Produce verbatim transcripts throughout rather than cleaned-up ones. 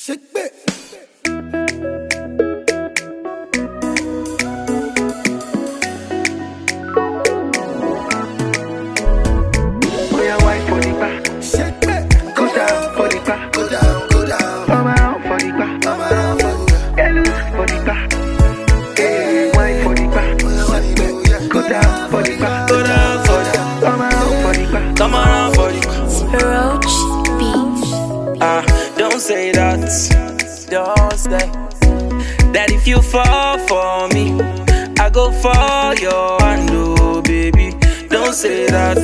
Shake it. Oh, your wife for the back. Shake it. Go down for the back. Go down, go down. Come around for the back. Come around for the back. Get loose for the back. Hey, wife for the back. Shake it. Go down for the back. Go down for the Come around for the back. Come around for the Roach Beach. Ah, don't say that. Don't say that if you fall for me, I go for your hand, oh baby. Don't say that.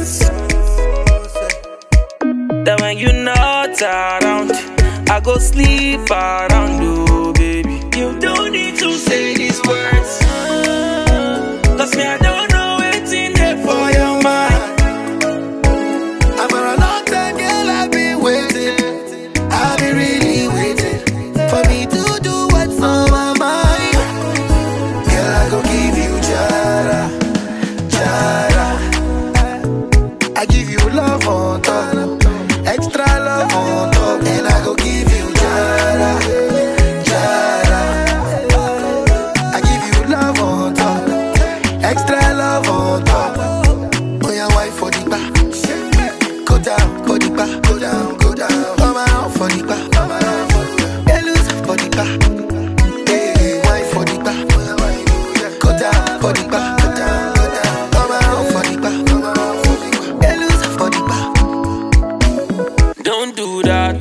That when you not around, I go sleep around, oh baby. You don't need to say these words, cause me I don't know what's in there for your mind. I'm for a long time, girl, I've been waiting. I've been really waiting for me to do what's on my mind. Girl, I go give you jara, jara. I give you love on top, extra love on top, and I go give you jara, jara. I give you love on top, extra love on top. Oh, your wife for the back. Go down, for the back, go down, go down. Come around for the back, come around for the back. Get loose for the back. Hey, wife for the back. Go down, for the back, go down, go down. Come around for the back, come around for the back. Get loose for the back. Don't do that.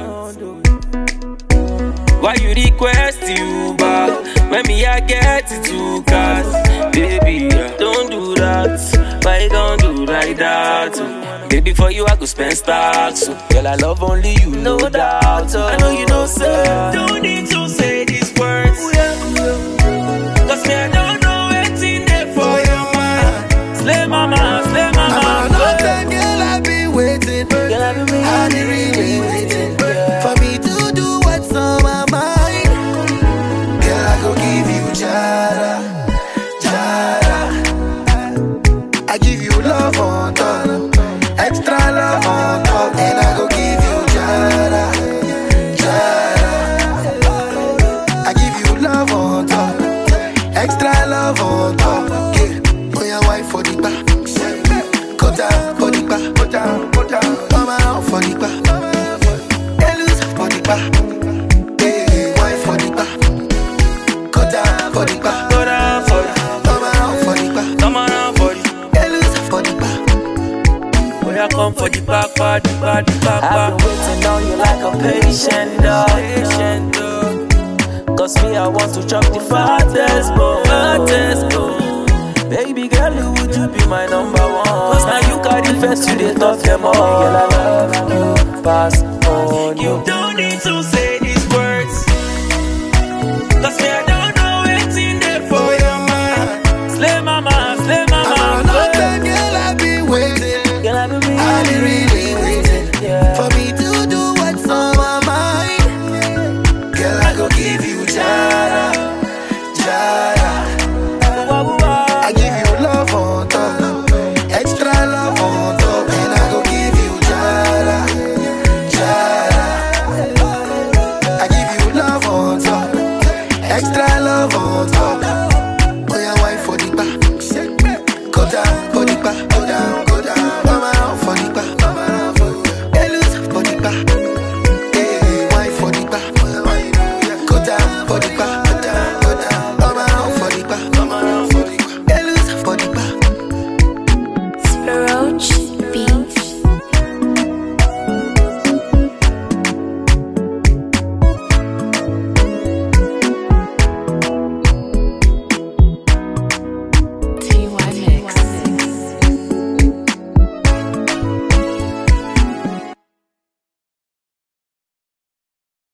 Why you request you back when me I get it too cast, baby? Yeah. Don't do that. Why you don't do like that? Oh. Baby, for you I could spend stacks. So, girl, I love only you, no doubt. Oh. I know you know, sir. Don't need to say these words, cause me I don't know what's in there for your mind. Slay mama, slay mama. I'm for a long time, girl, I've been waiting. Girl, I've been waiting. I've been really waiting for me to do what's on my mind. Girl, I go give you jara, jara. I give you love on top, extra love on top, and I go give you jara, jara. I give you love on top, extra love on top. Yeah, oh your wife for the back. Go down for the back, go down, go down. Come around for the back, get loose for the back. Hey, wife for the back. Go down for the back, Go down for it. come around for the back, Come around for it. get loose for the back. Boy, I come for the back, back, back, back, I've back. been waiting on you like a patient dog. Patient dog. Cause me, I want to chop the fattest bone. Fattest bone. Baby girl, would you be my number one? Cause now you carry first, you dey talk them all. Girl, I love you, pass on You you. don't need to say